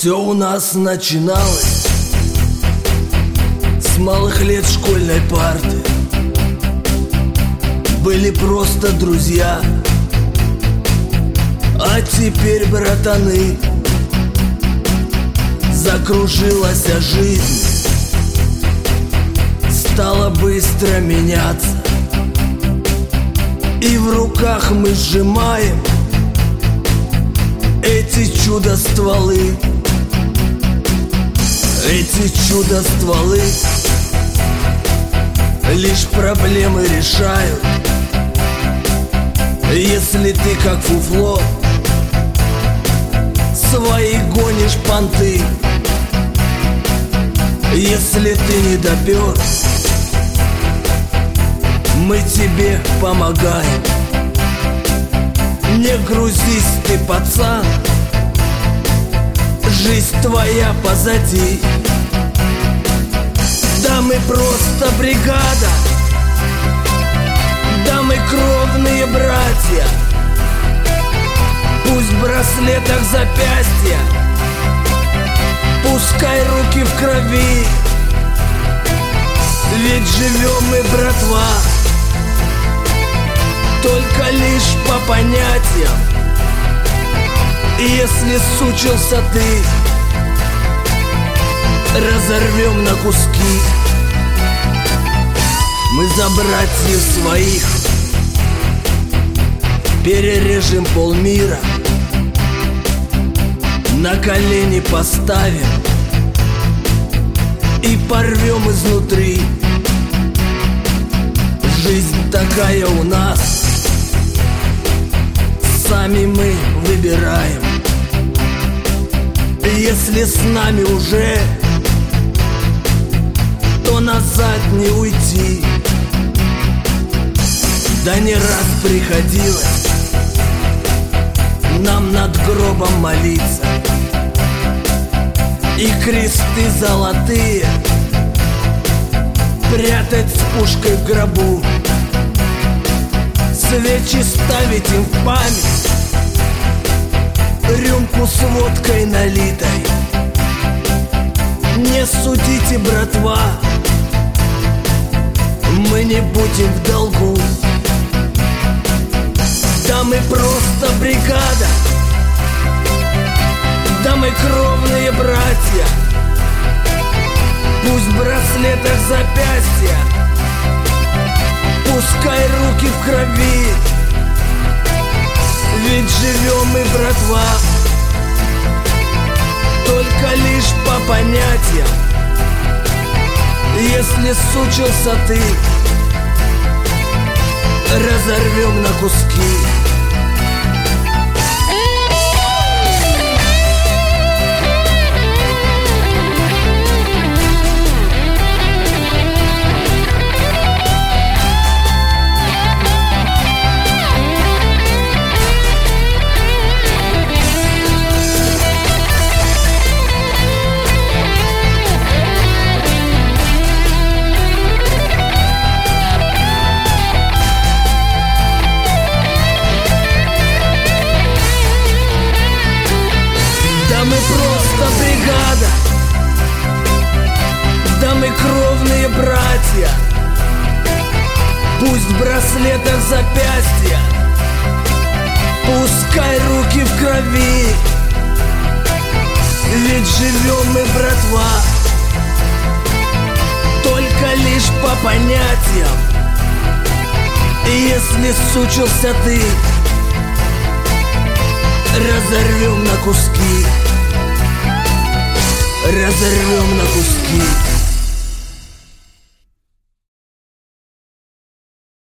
Все у нас начиналось с малых лет школьной парты. Были просто друзья, а теперь братаны. Закружилась жизнь, стала быстро меняться, и в руках мы сжимаем эти чудо-стволы. Эти чудо-стволы лишь проблемы решают. Если ты как фуфло свои гонишь понты, если ты не допер, мы тебе помогаем. Не грузись ты, пацан, жизнь твоя позади. Да мы просто бригада, да мы кровные братья. Пусть в браслетах запястья, пускай руки в крови. Ведь живем мы, братва, только лишь по понятиям. И если сучился ты, разорвем на куски. Мы за братьев своих перережем полмира, на колени поставим и порвем изнутри. Жизнь такая у нас, сами мы выбираем. Если с нами уже, то назад не уйти. Да не раз приходилось нам над гробом молиться, и кресты золотые прятать с пушкой в гробу, свечи ставить им в память, рюмку с водкой налитой. Не судите, братва, мы не будем в долгу. Да мы просто бригада, да мы кровные братья. Пусть в браслетах запястья, пускай руки в крови. Ведь живем мы, братва, только лишь по понятиям. Если сучился ты, разорвем на куски. Мы просто бригада, да мы кровные братья. Пусть в браслетах запястья, пускай руки в крови. Ведь живем мы, братва, только лишь по понятиям. И если сучился ты, разорвем на куски. Разорвем на куски.